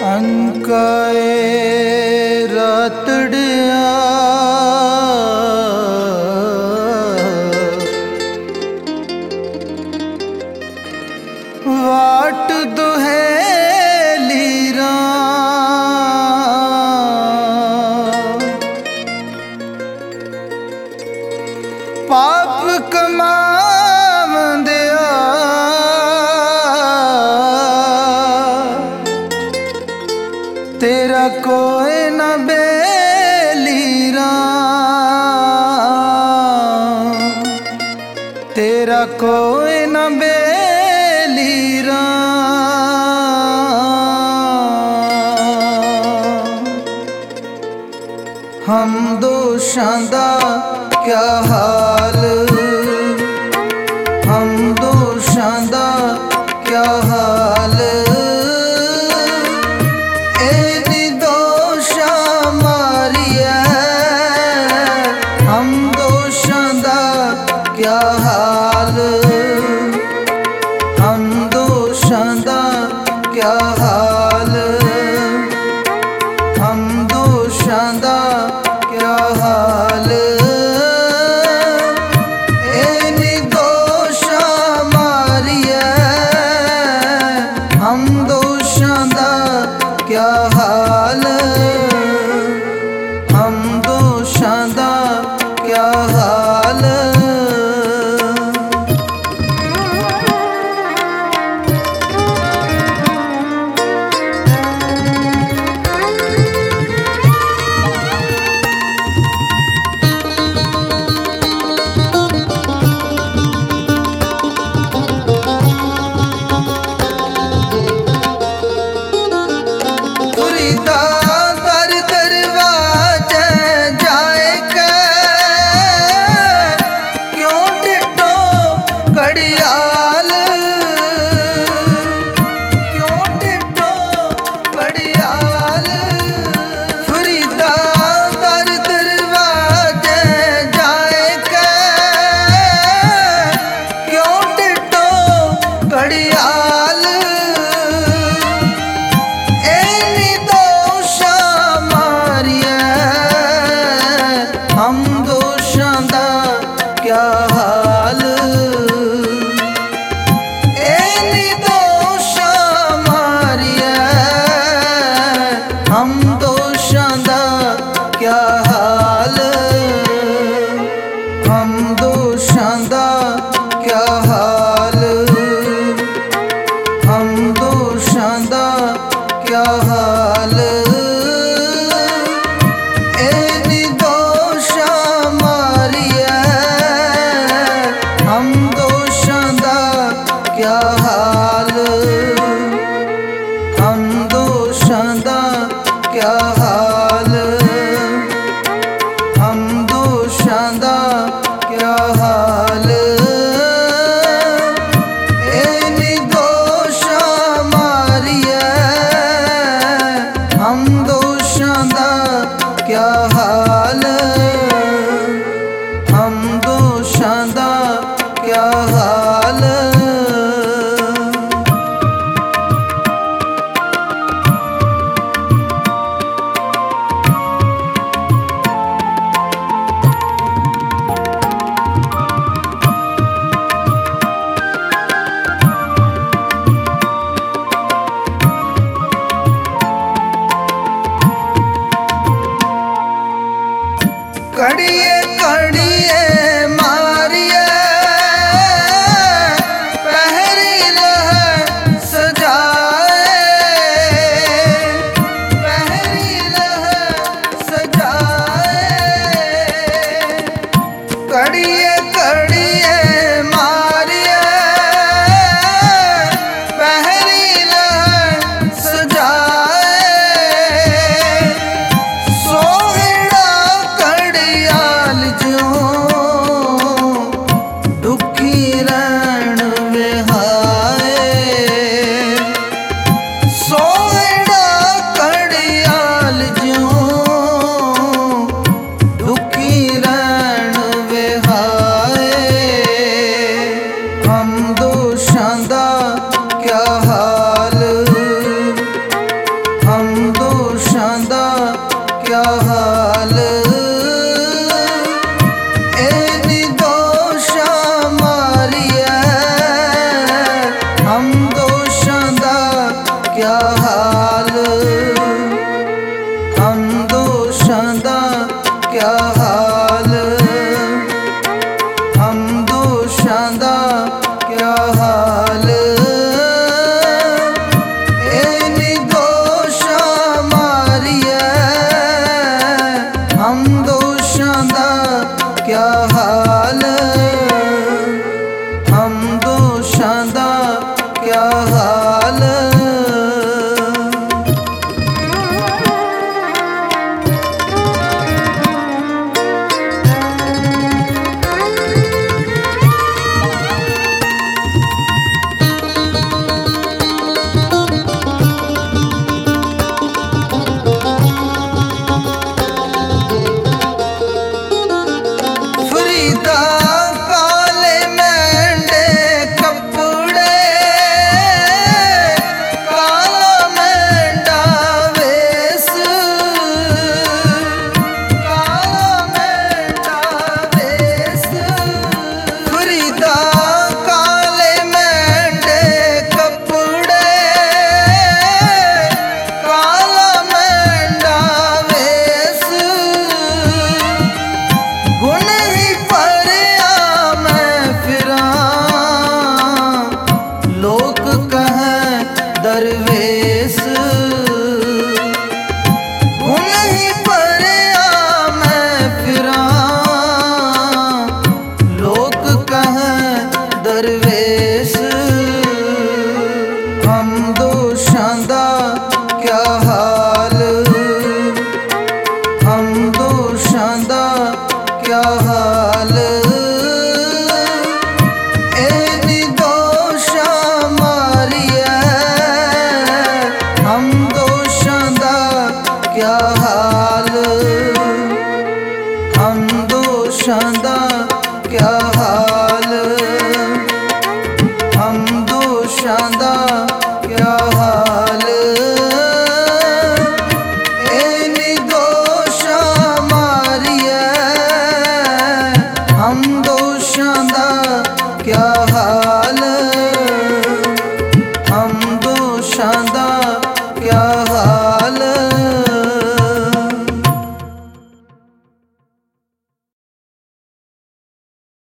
अंकाए रातड़िया वाट दुहेली पाप कमावंदिया तेरा कोई न बेलीरा, तेरा कोई न बेलीरा। हम दोषां दा क्या हाल, हम दोषां दा क्या हाल, क्या हाल, हम दोषां दा क्या हाल, हम दोषां दा क्या हाल, एनी दोषा मारिया हम दोषां दा क्या हाल, हम दोषां दा क्या हाल। हम दोषां दा क्या हाल, एनी दोषा मारिया हम दोषां दा क्या हाल, हम दोषां दा क्या हाल, हम दोषां दा क्या हाल, क्या हाल, हम दोषां दा क्या हाल, हम दोषां दा क्या हाल, एनी दोषा मारिया क्या हाल, हम दोषां दा क्या हाल, हम दोषां दा क्या हाल। एनी दोषा मारिया हम दोषां दा क्या हाल, हम दोषां दा क्या हाल। दरवेश